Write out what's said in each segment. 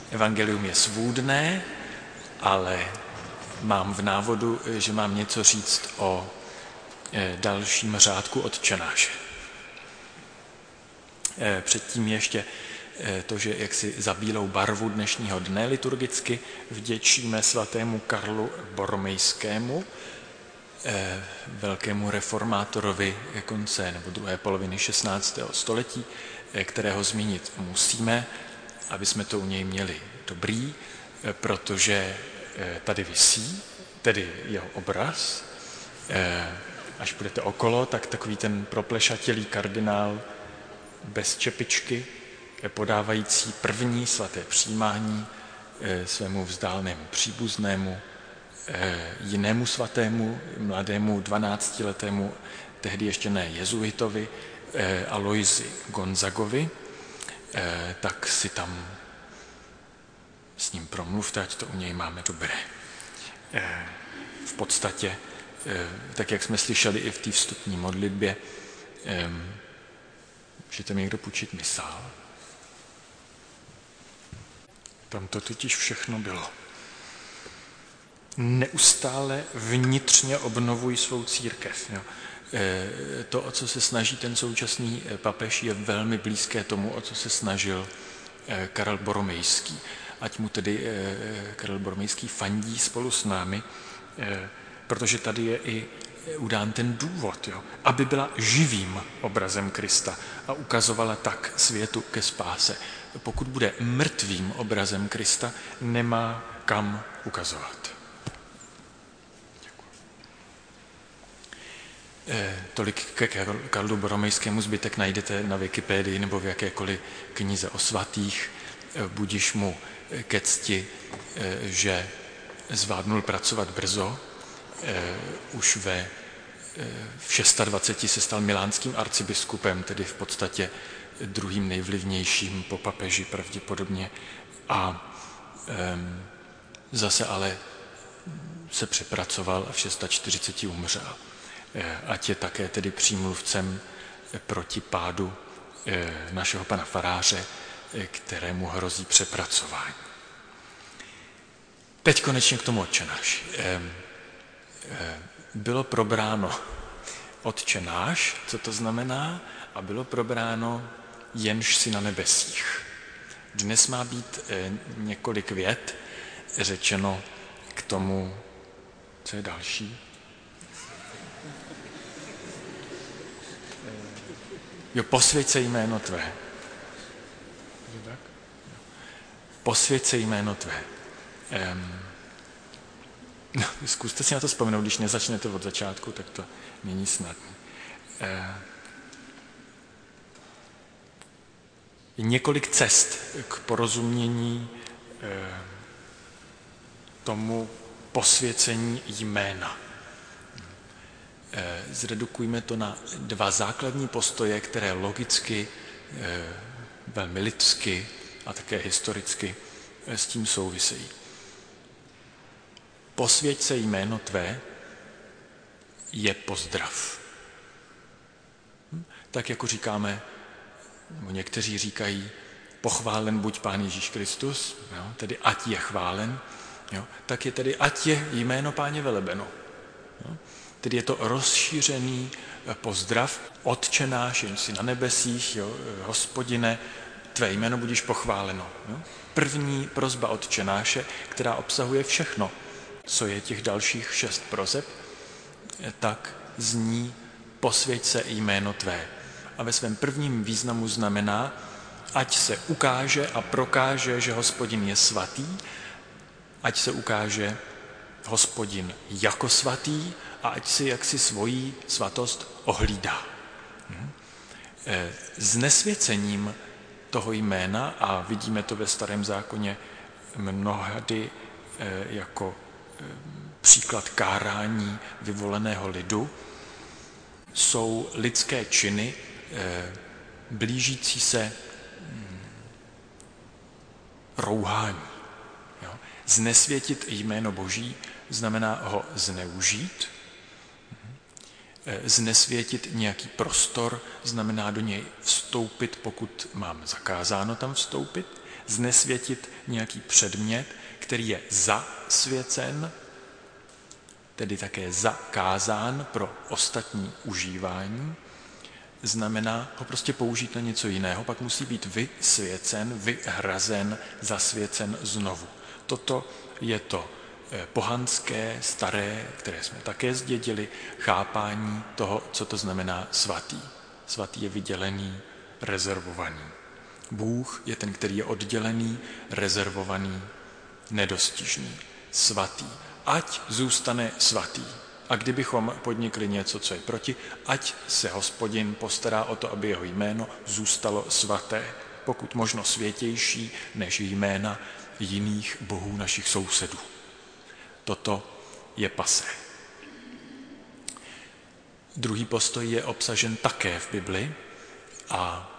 Evangelium je svůdné, ale mám v návodu, že mám něco říct o dalším řádku Otčenáše. Předtím ještě to, že jaksi za bílou barvu dnešního dne liturgicky vděčíme svatému Karlu Boromejskému, velkému reformátorovi konce nebo druhé poloviny 16. století, kterého zmínit musíme, aby jsme to u něj měli dobrý, protože tady visí, tedy jeho obraz. Až půjdete okolo, tak takový ten proplešatělý kardinál bez čepičky, podávající první svaté přijímání svému vzdálenému příbuznému, jinému svatému, mladému 12letému, tehdy ještě ne jezuitovi, Aloisi Gonzagovi, tak si tam s ním promluvte, ať to u něj máme dobré. V podstatě, tak jak jsme slyšeli i v té vstupní modlitbě, můžete mi někdo půjčit misál? Tam to totiž všechno bylo. Neustále vnitřně obnovuj svou církev. Jo. To, o co se snaží ten současný papež, je velmi blízké tomu, o co se snažil Karel Boromejský. Ať mu tedy Karel Boromejský fandí spolu s námi, protože tady je i udán ten důvod, jo, aby byla živým obrazem Krista a ukazovala tak světu ke spáse. Pokud bude mrtvým obrazem Krista, nemá kam ukazovat. Tolik ke Karlu Boromejskému, zbytek najdete na Wikipedii nebo v jakékoliv knize o svatých. Budiž mu ke cti, že zvládnul pracovat brzo. Už v 26 se stal milánským arcibiskupem, tedy v podstatě druhým nejvlivnějším po papeži pravděpodobně. A zase ale se přepracoval a v 46 umřel. Ať je také tedy přímluvcem proti pádu našeho pana faráře, kterému hrozí přepracování. Teď konečně k tomu Otčenáši. Bylo probráno Otčenáš, co to znamená, a bylo probráno jenž si na nebesích. Dnes má být několik vět řečeno k tomu, co je další. Jo, posvěť se jméno tvé. Posvěť se jméno tvé. No, zkuste si na to vzpomenout, když nezačnete od začátku, tak to není snadné. Je několik cest k porozumění tomu posvěcení jména. Zredukujme to na dva základní postoje, které logicky, velmi lidsky a také historicky s tím souvisejí. Posvěť se jméno tvé je pozdrav. Tak jako říkáme, někteří říkají, pochválen buď Pán Ježíš Kristus, jo, tedy ať je chválen, jo, tak je tedy ať je jméno Páně velebeno. Jo. Tedy je to rozšířený pozdrav, Otče náš, jen si na nebesích, jo, Hospodine, tvé jméno budíš pochváleno. Jo. První prosba Otče náše, která obsahuje všechno, co je těch dalších 6 proseb, tak zní posvěť se jméno tvé. A ve svém prvním významu znamená, ať se ukáže a prokáže, že Hospodin je svatý, ať se ukáže Hospodin jako svatý a ať si jaksi svoji svatost ohlídá. S nesvěcením toho jména, a vidíme to ve Starém zákoně mnohdy jako příklad kárání vyvoleného lidu, jsou lidské činy blížící se rouhání. Jo? Znesvětit jméno Boží znamená ho zneužít. Znesvětit nějaký prostor znamená do něj vstoupit, pokud mám zakázáno tam vstoupit. znesvětit nějaký předmět, který je zasvěcen, tedy také zakázán pro ostatní užívání, znamená ho prostě použít na něco jiného, pak musí být vysvěcen, vyhrazen, zasvěcen znovu. Toto je to pohanské, staré, které jsme také zdědili, chápání toho, co to znamená svatý. Svatý je vydělený, rezervovaný. Bůh je ten, který je oddělený, rezervovaný, nedostižný, svatý. Ať zůstane svatý. A kdybychom podnikli něco, co je proti, ať se Hospodin postará o to, aby jeho jméno zůstalo svaté, pokud možno světější než jména jiných bohů našich sousedů. Toto je pasé. Druhý postoj je obsažen také v Bibli a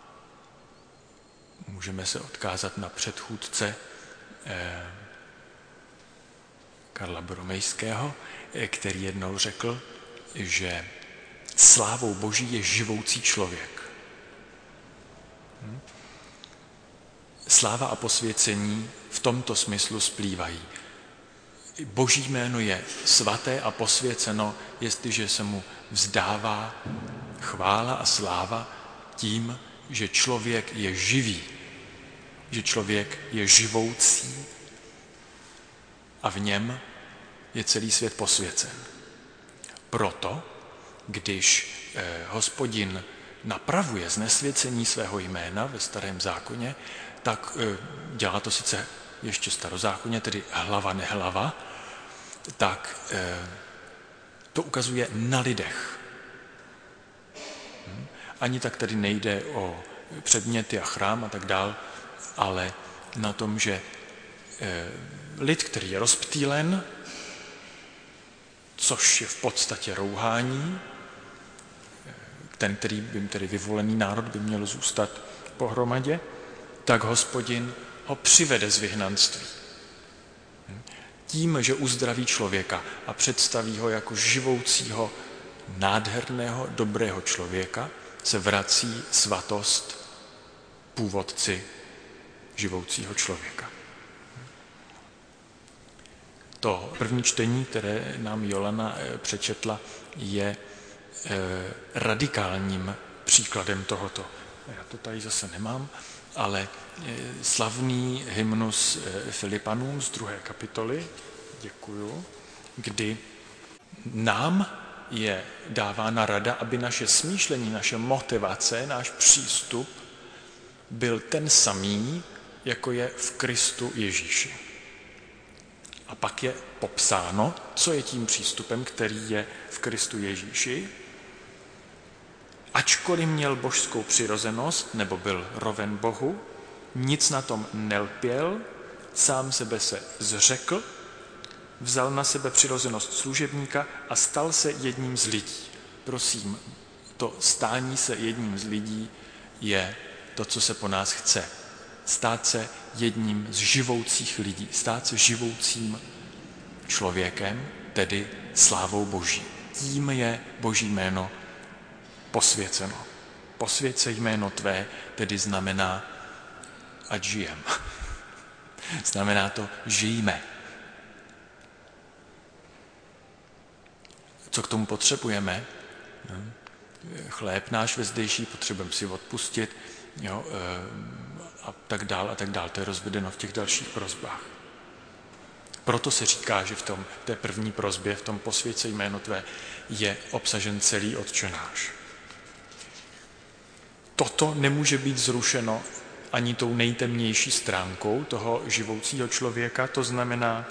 můžeme se odkázat na předchůdce Karla Boromejského, který jednou řekl, že slávou Boží je živoucí člověk. Sláva a posvěcení v tomto smyslu splývají. Boží jméno je svaté a posvěceno, jestliže se mu vzdává chvála a sláva tím, že člověk je živý, že člověk je živoucí a v něm je celý svět posvěcen. Proto, když Hospodin napravuje znesvěcení svého jména ve Starém zákoně, tak dělá to sice ještě starozákoně, tedy hlava nehlava, tak to ukazuje na lidech. Ani tak tady nejde o předměty a chrám a tak dál, ale na tom, že lid, který je rozptýlen, což je v podstatě rouhání, ten, který by tedy vyvolený národ by měl zůstat pohromadě, tak Hospodin ho přivede z vyhnanství. Tím, že uzdraví člověka a představí ho jako živoucího, nádherného, dobrého člověka, se vrací svatost původci živoucího člověka. To první čtení, které nám Jolana přečetla, je radikálním příkladem tohoto. Já to tady zase nemám, ale slavný hymnus Filipanům z 2. kapitoly, děkuju, kdy nám je dávána rada, aby naše smýšlení, naše motivace, náš přístup byl ten samý, jako je v Kristu Ježíši. A pak je popsáno, co je tím přístupem, který je v Kristu Ježíši. Ačkoliv měl božskou přirozenost, nebo byl roven Bohu, nic na tom nelpěl, sám sebe se zřekl, vzal na sebe přirozenost služebníka a stal se jedním z lidí. Prosím, to stání se jedním z lidí je to, co se po nás chce. Stát se jedním z živoucích lidí, stát se živoucím člověkem, tedy slávou Boží. Tím je Boží jméno posvěceno. Posvěcej jméno tvé, tedy znamená, ať žijem. Znamená to, žijme. Co k tomu potřebujeme? Chléb náš vezdejší, potřebujeme si odpustit, jo, a tak dál. To je rozvedeno v těch dalších prosbách. Proto se říká, že v té první prosbě, v tom posvěcej jméno tvé, je obsažen celý Otče náš. Toto nemůže být zrušeno ani tou nejtemnější stránkou toho živoucího člověka, to znamená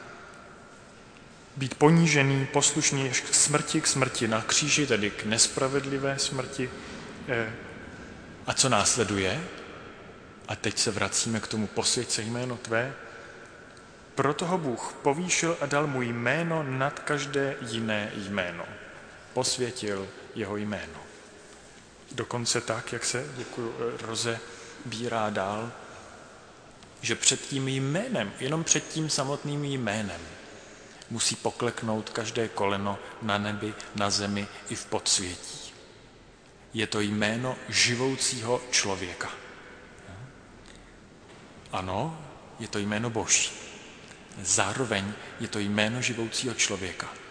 být ponížený, poslušný až k smrti na kříži, tedy k nespravedlivé smrti. A co následuje? A teď se vracíme k tomu posvěcej jméno tvé. Proto ho Bůh povýšil a dal mu jméno nad každé jiné jméno. Posvětil jeho jméno. Dokonce tak, jak se, rozebírá dál, že před tím jménem, jenom před tím samotným jménem, musí pokleknout každé koleno na nebi, na zemi i v podsvětí. Je to jméno živoucího člověka. Ano, je to jméno Boží. Zároveň je to jméno živoucího člověka.